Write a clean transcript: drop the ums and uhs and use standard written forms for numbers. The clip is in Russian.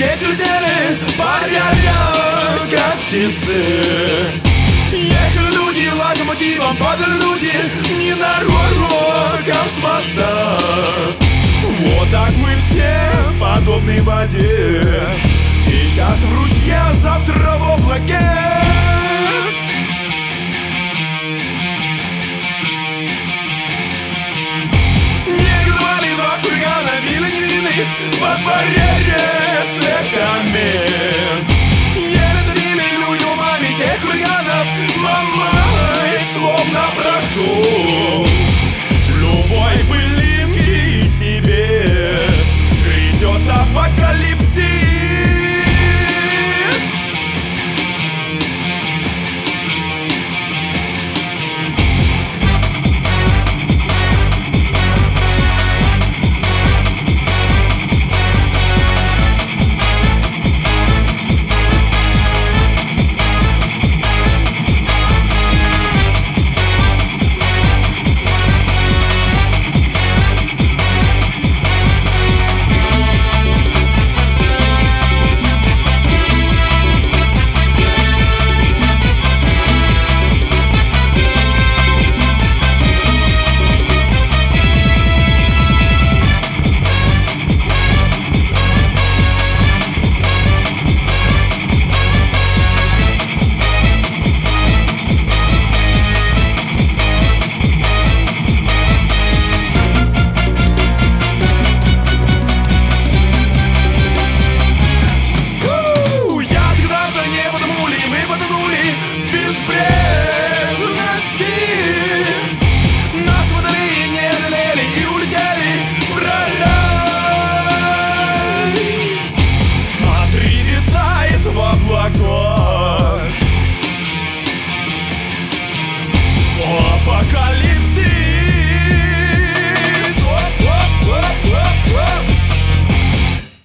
Дети летели, паря, как птицы. Ехали люди локомотивом, падали люди не на ророках с моста. Вот так мы все подобны воде, сейчас в ручье, завтра в облаке. Негодовали два хулигана, били невинных во дворе.